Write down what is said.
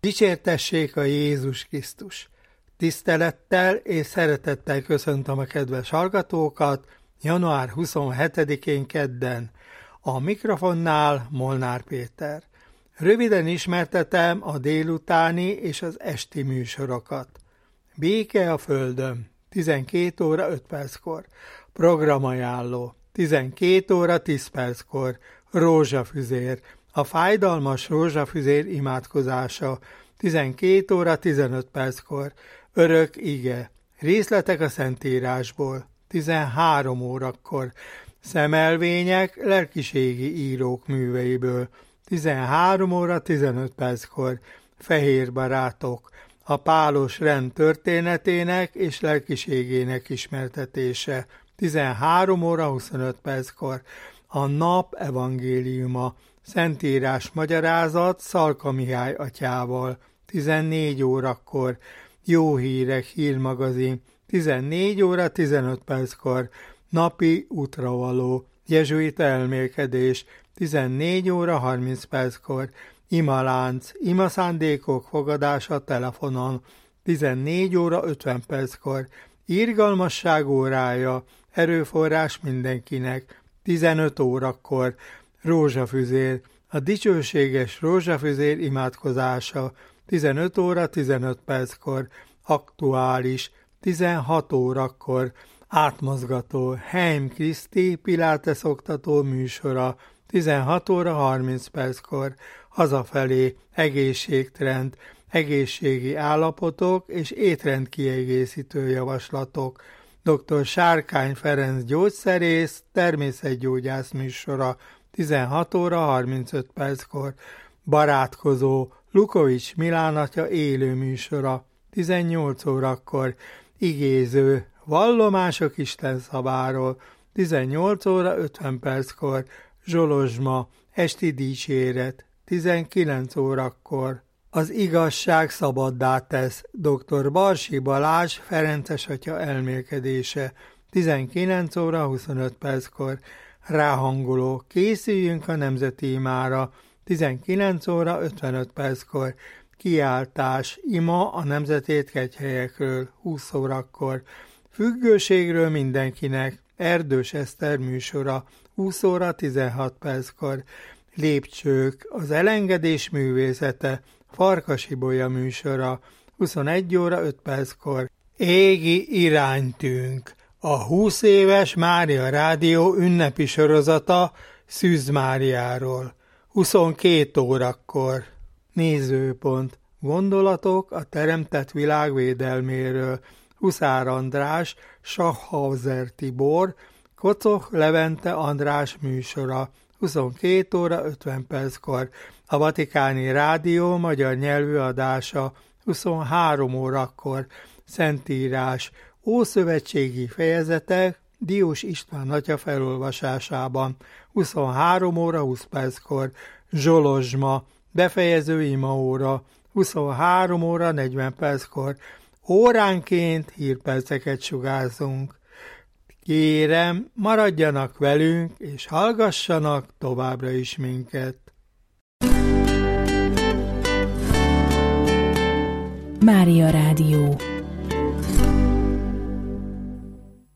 Dicsértessék a Jézus Krisztus! Tisztelettel és szeretettel köszöntöm a kedves hallgatókat január 27-én kedden. A mikrofonnál Molnár Péter. Röviden ismertetem a délutáni és az esti műsorokat. Béke a földön, 12 óra 5 perckor. Programajánló, 12 óra 10 perckor. Rózsafüzér, a fájdalmas rózsafüzér imádkozása, 12 óra 15 perckor. Örök ige, részletek a Szentírásból, 13 órakor. Szemelvények lelkiségi írók műveiből, 13 óra 15 perckor. Fehér barátok, a pálos rend történetének és lelkiségének ismertetése, 13 óra 25 perckor. A nap evangéliuma, Szentírás magyarázat Szalka Mihály atyával, 14 órakor. Jó hírek hírmagazin, 14 óra 15 perckor. Napi útravaló, jezsuita elmélkedés, 14 óra 30 perckor. Imalánc, imaszándékok fogadása telefonon, 14 óra 50 perckor. Irgalmasság órája, erőforrás mindenkinek, 15 órakor. Rózsafüzér, a dicsőséges rózsafüzér imádkozása, 15 óra 15 perckor. Aktuális, 16 órakor. Átmozgató, Heim Kriszti Pilates oktató műsora, 16 óra 30 perckor. Hazafelé, egészségtrend, egészségi állapotok és étrendkiegészítő javaslatok. Dr. Sárkány Ferenc gyógyszerész, természetgyógyász műsora, 16 óra 35 perckor. Barátkozó, Lukovics Milán atya élő műsora, 18 órakor. Igéző, vallomások Isten szaváról, 18 óra 50 perckor. Zsolozsma, esti dicséret, 19 órakor. Az igazság szabaddá tesz, dr. Barsi Balázs Ferences atya elmélkedése, 19 óra 25 perckor. Ráhangoló, készüljünk a nemzeti imára, 19 óra 55 perckor. Kiáltás, ima a nemzetétkegyhelyekről, 20 órakor. Függőségről mindenkinek, Erdős Eszter műsora, 20 óra 16 perckor. Lépcsők, az elengedés művészete, Farkas Ibolya műsora, 21 óra 5 perckor. Égi iránytűnk, a 20 éves Mária Rádió ünnepi sorozata Szűz Máriáról, 22 órakor. Nézőpont, gondolatok a teremtett világ védelméről, Huszár András, Schachhauser Tibor, Kococh Levente András műsora, 22 óra 50 perckor. A Vatikáni Rádió magyar nyelvű adása, 23 órakor. Szentírás, ószövetségi fejezetek Diós István atya felolvasásában, 23 óra 20 perckor. Zsolozsma, befejező imaóra, 23 óra 40 perckor. Óránként hírperceket sugárzunk. Kérem, maradjanak velünk, és hallgassanak továbbra is minket. Mária Rádió.